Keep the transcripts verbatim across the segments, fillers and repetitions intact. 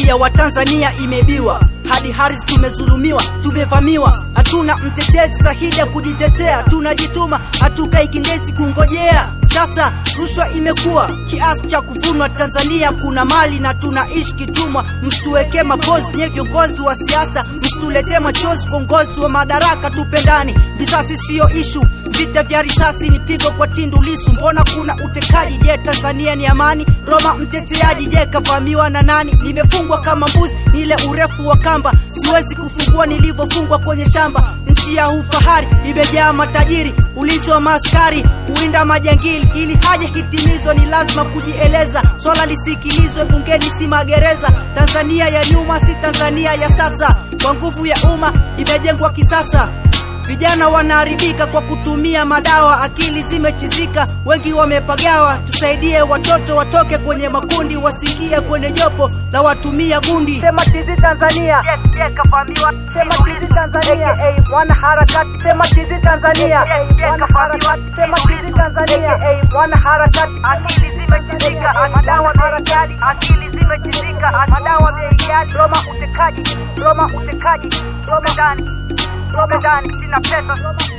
mali ya Watanzania imebiwa, hadi Haris tumezulumiwa, tumevamiwa. Hatuna mtetezi sahihi ya kujitetea, tunajituma hatukai kindezi kungojea. Sasa rushwa imekuwa kiasi cha kuvunwa Tanzania, kuna mali na tunaishi kitumwa. Msituweke mapozi nye kiongozi wa siasa, msitulete machozi kongozi wa madaraka. Tupendani, visasi sio ishu, vita vya risasi ni pigo kwa Tundu Lissu. Mbona kuna utekaji? Je, Tanzania ni amani? Roma mteteaji, je kavamiwa na nani? Nimefungwa kama mbuzi, nile urefu wa kamba, siwezi kufungua nilivyofungwa kwenye shamba. Nchi ya ufahari imejaa matajiri, ulinzi wa maskari, kuinda majangili. Ili haja hitimizo ni lazima kujieleza, swala lisikilizwe bungeni si magereza. Tanzania ya nyuma si Tanzania ya sasa, kwa nguvu ya umma imejengwa kisasa. Vijana wanaharibika kwa kutumia madawa, akili zimechizika, wengi wamepagawa. Tusaidie watoto watoke kwenye makundi, wasikie kwenye jopo la watumia gundi. Sema tizi Tanzania, yes, yes, kafamiwa. Sema tizi Tanzania, aka wana harakati. Sema tizi Tanzania, yes, yes, kafamiwa. Sema tizi Tanzania, aka wana harakati. Akili zimechizika, madawa harakati. Akili zimechizika, madawa bei. Roma utekaji, Roma utekaji, Roma ndani. Roma ndani, sina pesa,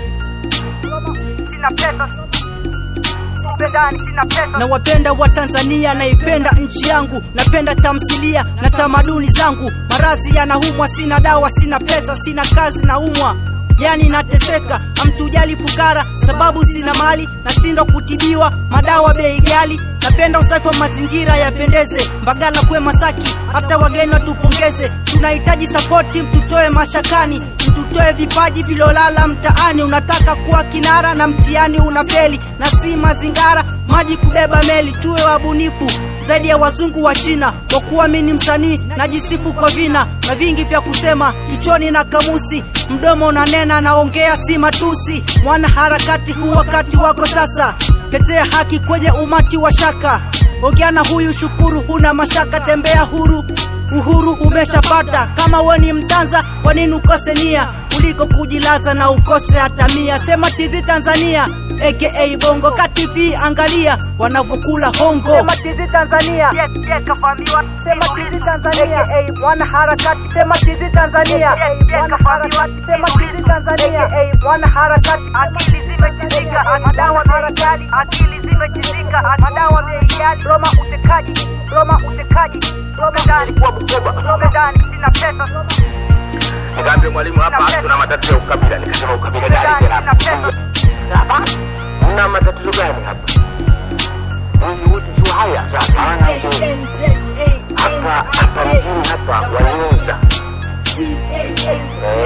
sina pesa, ndani sina pesa. Na wapenda wa Tanzania, naipenda nchi yangu, napenda tamthilia na tamaduni zangu. Marazi yanahumwa, sina dawa, sina pesa, sina kazi na umwa, yani nateseka. Hamtujali fukara, sababu sina mali, nashindwa kutibiwa, madawa bei ghali. Napenda usafi wa mazingira yapendeze, Mbagala kwe Masaki, hata wageni watupongeze. Tunahitaji support, mtutoe mashakani, mtutoe vipaji vilolala mtaani. Unataka kuwa kinara na mtihani unafeli, na si mazingara maji kubeba meli. Tuwe wabunifu zaidi ya wazungu wa China, kwa kuwa mimi ni msanii najisifu kwa vina na vingi vya kusema kichoni na kamusi. Mdomo unanena, naongea si matusi. Mwana harakati, huu wakati wako sasa, tetea haki kwenye umati wa shaka. Ongea na huyu shukuru, huna mashaka, tembea huru, uhuru umeshapata. Kama wewe ni Mtanza, kwa nini ukose nia kuliko kujilaza na ukose hata mia? Sema tizi Tanzania, aka Bongo Cat T V, angalia wanavokula hongo. Sema tizi Tanzania, yes, yes, kafamiwa. Sema tizi Tanzania, aka wana harakati. Sema tizi Tanzania, yes, yes, kafamiwa. Sema tizi Tanzania, aka wana harakati. Akili zimechizika, madawa harakati. Akili zimechizika, madawa bei. Roma utekaji, Roma utekaji, Roma ndani kwa Bukoba, Roma ndani sina pesa. Nikamwambia mwalimu, hapa tuna matatizo ya ukabila. Nikasema ukabila gani tena? Hapa mna matatizo gani hapa? Huyu wote sio haya sasa. Hapa hapa hapa waliuza